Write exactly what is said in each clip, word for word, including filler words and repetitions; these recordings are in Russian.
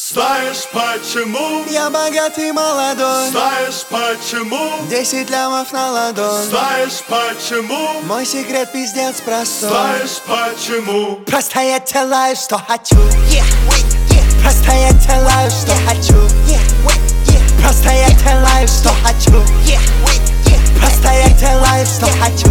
Знаешь почему? Я богатый молодой. Знаешь почему? Десять лямов на ладонь. Знаешь почему? Мой секрет пиздец простой. Знаешь почему? Просто я делаю, что хочу. Просто я делаю, что хочу. Просто я делаю, что хочу. Просто я делаю, что хочу.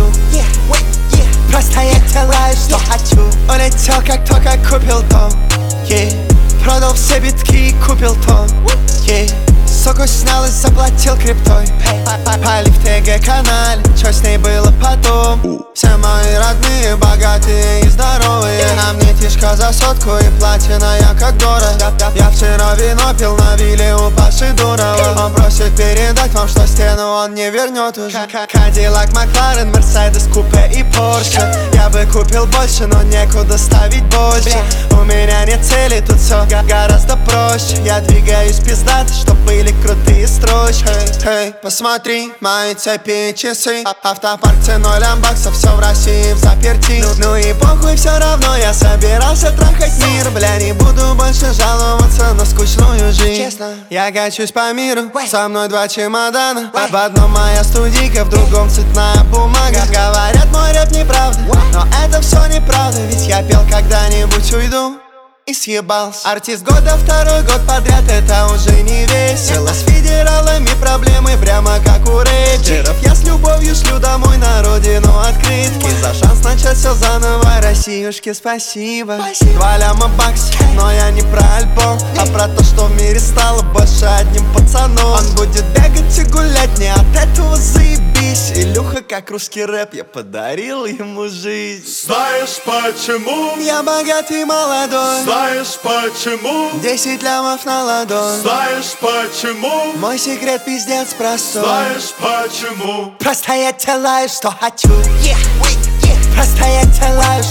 Просто я делаю, что хочу. Улетел, как только купил дом. Yeah. Продал все битки и купил тон. Yeah. Суку снял и заплатил криптой. Пали в ТГ-канале, что с ней было потом. Все мои родные, богатые и здоровые. А мне тишка за сотку и платина, я как дорого. Я вчера вино пил на вилле у Паши Дурова. Он просит передать вам, что стену он не вернет уже. Кадиллак, Макларен, Мерседес, купе и Порше. Я бы купил больше, но некуда ставить больше. У меня нет цели, тут все гораздо проще. Я двигаюсь пиздато, чтоб были крутые строчки. Hey, посмотри, мои цепи и часы. Автопарк ценой лямбаксов, все в России в заперти. Ну, ну и похуй, все равно я собирался трахать мир. Бля, не буду больше жаловаться на скучную жизнь. Честно, я качусь по миру, со мной два чемодана. В одном моя студийка, в другом цветная бумага. Говорят, мой рэп неправда, но это все неправда. Ведь я пел когда-нибудь уйду и съебался. Артист года второй год подряд, это уже не весело. С федералами проблемы прямо как у рэперов. Я с любовью шлю домой на родину открытки. За шанс начать все заново, Россиюшке спасибо. Два ляма баксов, но я не про альбом, а про то, что в мире стало больше одним пацаном. Он будет бегать и гулять, не от этого заебись. Илюха, как русский рэп, я подарил ему жизнь. Знаешь почему? Я богатый молодой. Знаешь почему? Десять лямов на ладонь. Знаешь почему? Мой секрет пиздец простой. Знаешь почему? Просто я делаю, что хочу. Просто я делаю,